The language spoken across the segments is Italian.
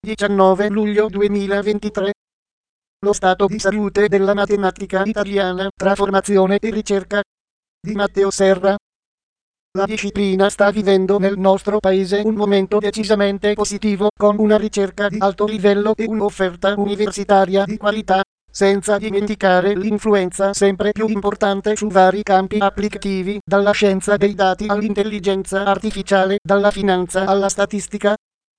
19 luglio 2023. Lo stato di salute della matematica italiana, tra formazione e ricerca, di Matteo Serra. La disciplina sta vivendo nel nostro paese un momento decisamente positivo, con una ricerca di alto livello e un'offerta universitaria di qualità, senza dimenticare l'influenza sempre più importante su vari campi applicativi, dalla scienza dei dati all'intelligenza artificiale, dalla finanza alla statistica.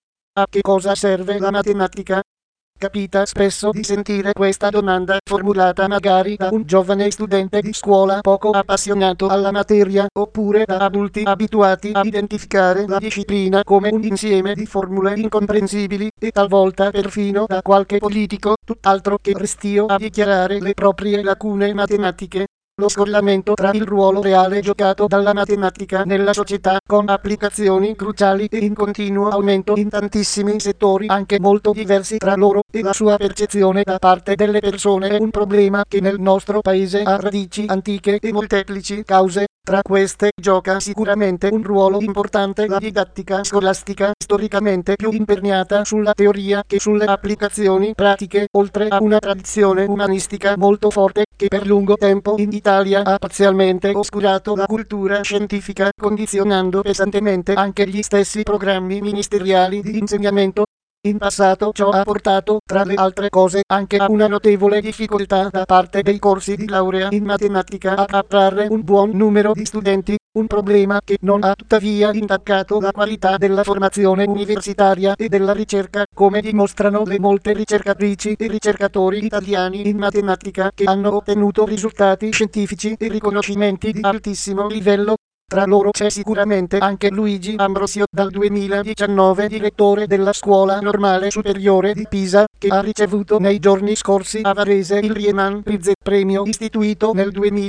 A che cosa serve la matematica? Capita spesso di sentire questa domanda formulata magari da un giovane studente di scuola poco appassionato alla materia, oppure da adulti abituati a identificare la disciplina come un insieme di formule incomprensibili, e talvolta perfino da qualche politico, tutt'altro che restio a dichiarare le proprie lacune matematiche. Lo scollamento tra il ruolo reale giocato dalla matematica nella società, con applicazioni cruciali e in continuo aumento in tantissimi settori anche molto diversi tra loro, e la sua percezione da parte delle persone è un problema che nel nostro paese ha radici antiche e molteplici cause. Tra queste gioca sicuramente un ruolo importante la didattica scolastica, storicamente più imperniata sulla teoria che sulle applicazioni pratiche, oltre a una tradizione umanistica molto forte, che per lungo tempo in Italia ha parzialmente oscurato la cultura scientifica, condizionando pesantemente anche gli stessi programmi ministeriali di insegnamento. In passato ciò ha portato, tra le altre cose, anche a una notevole difficoltà da parte dei corsi di laurea in matematica a attrarre un buon numero di studenti, un problema che non ha tuttavia intaccato la qualità della formazione universitaria e della ricerca, come dimostrano le molte ricercatrici e ricercatori italiani in matematica che hanno ottenuto risultati scientifici e riconoscimenti di altissimo livello. Tra loro c'è sicuramente anche Luigi Ambrosio, dal 2019 direttore della Scuola Normale Superiore di Pisa, che ha ricevuto nei giorni scorsi a Varese il Riemann Prize, premio istituito nel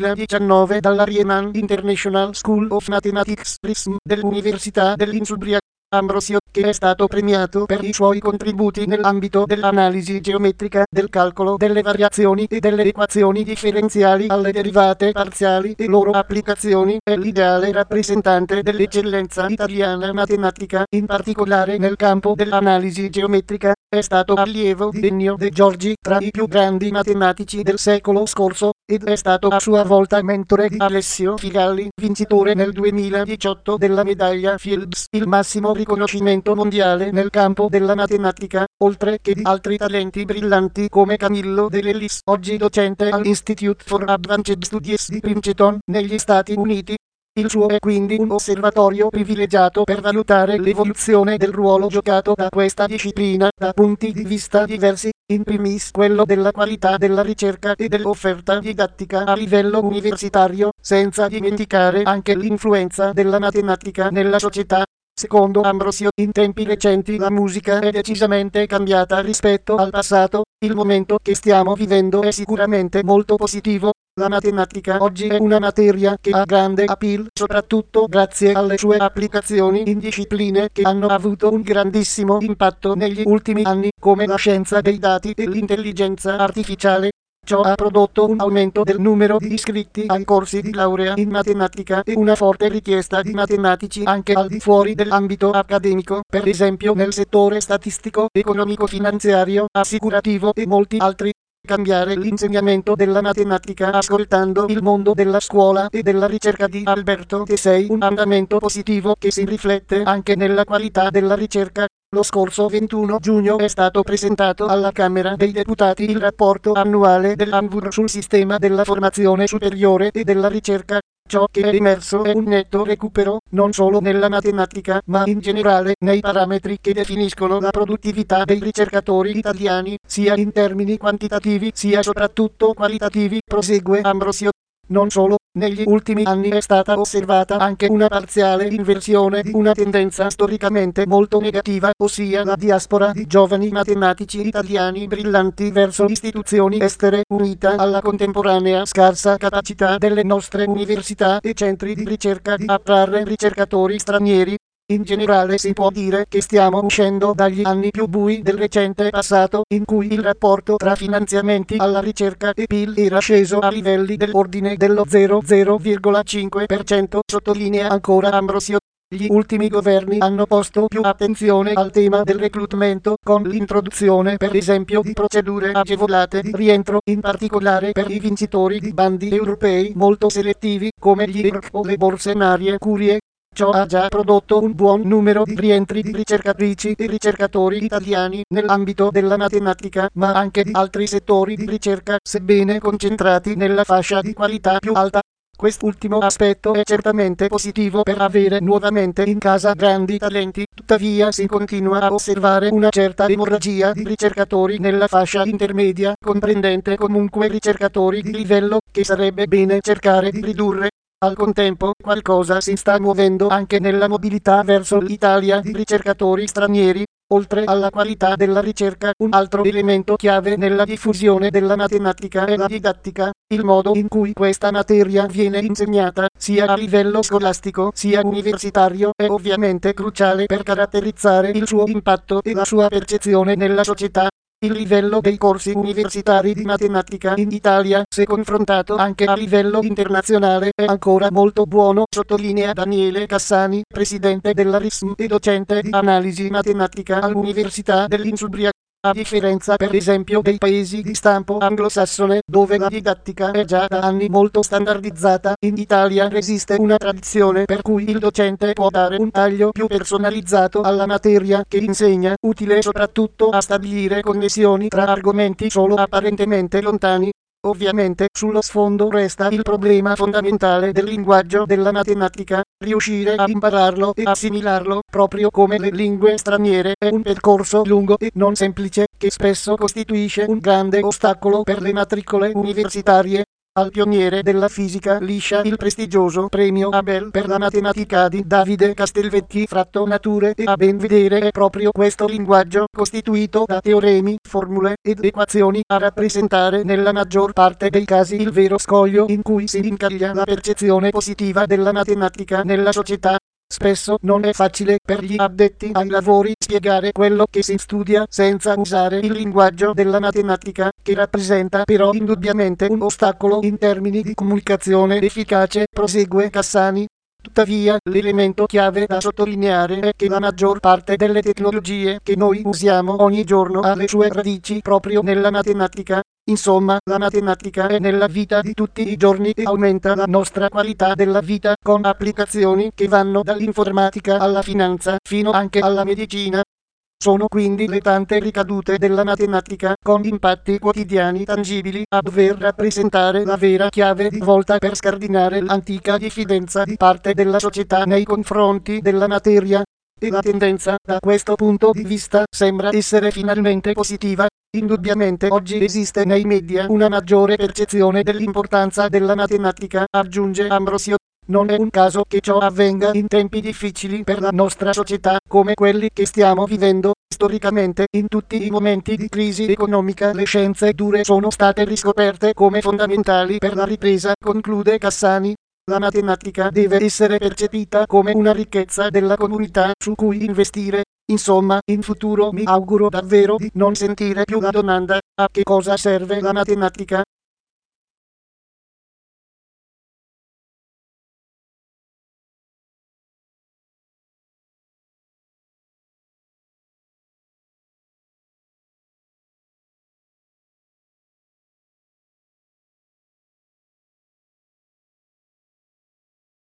2019 dalla Riemann International School of Mathematics (RISM) dell'Università dell'Insubria. Ambrosio, che è stato premiato per i suoi contributi nell'ambito dell'analisi geometrica, del calcolo delle variazioni e delle equazioni differenziali alle derivate parziali e loro applicazioni, è l'ideale rappresentante dell'eccellenza italiana matematica, in particolare nel campo dell'analisi geometrica. È stato allievo di Ennio De Giorgi, tra i più grandi matematici del secolo scorso, ed è stato a sua volta mentore di Alessio Figalli, vincitore nel 2018 della medaglia Fields, il massimo riconoscimento mondiale nel campo della matematica, oltre che di altri talenti brillanti come Camillo De Lellis, oggi docente all'Institute for Advanced Studies di Princeton, negli Stati Uniti. Il suo è quindi un osservatorio privilegiato per valutare l'evoluzione del ruolo giocato da questa disciplina da punti di vista diversi, in primis quello della qualità della ricerca e dell'offerta didattica a livello universitario, senza dimenticare anche l'influenza della matematica nella società. Secondo Ambrosio, in tempi recenti la musica è decisamente cambiata rispetto al passato. Il momento che stiamo vivendo è sicuramente molto positivo. La matematica oggi è una materia che ha grande appeal, soprattutto grazie alle sue applicazioni in discipline che hanno avuto un grandissimo impatto negli ultimi anni, come la scienza dei dati e l'intelligenza artificiale. Ciò ha prodotto un aumento del numero di iscritti ai corsi di laurea in matematica e una forte richiesta di matematici anche al di fuori dell'ambito accademico, per esempio nel settore statistico, economico-finanziario, assicurativo e molti altri. Cambiare l'insegnamento della matematica ascoltando il mondo della scuola e della ricerca di Alberto Tesei, un andamento positivo che si riflette anche nella qualità della ricerca. Lo scorso 21 giugno è stato presentato alla Camera dei Deputati il rapporto annuale dell'ANVUR sul sistema della formazione superiore e della ricerca. Ciò che è emerso è un netto recupero, non solo nella matematica, ma in generale nei parametri che definiscono la produttività dei ricercatori italiani, sia in termini quantitativi sia soprattutto qualitativi, prosegue Ambrosio. Non solo, negli ultimi anni è stata osservata anche una parziale inversione di una tendenza storicamente molto negativa, ossia la diaspora di giovani matematici italiani brillanti verso istituzioni estere, unita alla contemporanea scarsa capacità delle nostre università e centri di ricerca di attrarre ricercatori stranieri. In generale si può dire che stiamo uscendo dagli anni più bui del recente passato, in cui il rapporto tra finanziamenti alla ricerca e PIL era sceso a livelli dell'ordine dello 0,5%, sottolinea ancora Ambrosio. Gli ultimi governi hanno posto più attenzione al tema del reclutamento con l'introduzione per esempio di procedure agevolate di rientro, in particolare per i vincitori di bandi europei molto selettivi come gli ERC o le borse Marie Curie. Ciò ha già prodotto un buon numero di rientri di ricercatrici e ricercatori italiani nell'ambito della matematica, ma anche di altri settori di ricerca, sebbene concentrati nella fascia di qualità più alta. Quest'ultimo aspetto è certamente positivo per avere nuovamente in casa grandi talenti, tuttavia si continua a osservare una certa emorragia di ricercatori nella fascia intermedia, comprendente comunque ricercatori di livello, che sarebbe bene cercare di ridurre. Al contempo, qualcosa si sta muovendo anche nella mobilità verso l'Italia di ricercatori stranieri. Oltre alla qualità della ricerca, un altro elemento chiave nella diffusione della matematica è la didattica. Il modo in cui questa materia viene insegnata, sia a livello scolastico sia universitario, è ovviamente cruciale per caratterizzare il suo impatto e la sua percezione nella società. Il livello dei corsi universitari di matematica in Italia, se confrontato anche a livello internazionale, è ancora molto buono, sottolinea Daniele Cassani, presidente della RISM e docente di analisi matematica all'Università dell'Insubria. A differenza per esempio dei paesi di stampo anglosassone, dove la didattica è già da anni molto standardizzata, in Italia resiste una tradizione per cui il docente può dare un taglio più personalizzato alla materia che insegna, utile soprattutto a stabilire connessioni tra argomenti solo apparentemente lontani. Ovviamente, sullo sfondo resta il problema fondamentale del linguaggio della matematica. Riuscire a impararlo e assimilarlo, proprio come le lingue straniere, è un percorso lungo e non semplice, che spesso costituisce un grande ostacolo per le matricole universitarie. Al pioniere della fisica liscia il prestigioso premio Abel per la matematica di Davide Castelvecchi fratto nature, e a ben vedere è proprio questo linguaggio, costituito da teoremi, formule ed equazioni, a rappresentare nella maggior parte dei casi il vero scoglio in cui si incaglia la percezione positiva della matematica nella società. Spesso non è facile per gli addetti ai lavori spiegare quello che si studia senza usare il linguaggio della matematica, che rappresenta però indubbiamente un ostacolo in termini di comunicazione efficace, prosegue Cassani. Tuttavia, l'elemento chiave da sottolineare è che la maggior parte delle tecnologie che noi usiamo ogni giorno ha le sue radici proprio nella matematica. Insomma, la matematica è nella vita di tutti i giorni e aumenta la nostra qualità della vita con applicazioni che vanno dall'informatica alla finanza fino anche alla medicina. Sono quindi le tante ricadute della matematica, con impatti quotidiani tangibili, a dover rappresentare la vera chiave di volta per scardinare l'antica diffidenza di parte della società nei confronti della materia. E la tendenza, da questo punto di vista, sembra essere finalmente positiva. Indubbiamente oggi esiste nei media una maggiore percezione dell'importanza della matematica, aggiunge Ambrosio. Non è un caso che ciò avvenga in tempi difficili per la nostra società, come quelli che stiamo vivendo. Storicamente, in tutti i momenti di crisi economica, le scienze dure sono state riscoperte come fondamentali per la ripresa, conclude Cassani. La matematica deve essere percepita come una ricchezza della comunità su cui investire. Insomma, in futuro mi auguro davvero di non sentire più la domanda: a che cosa serve la matematica?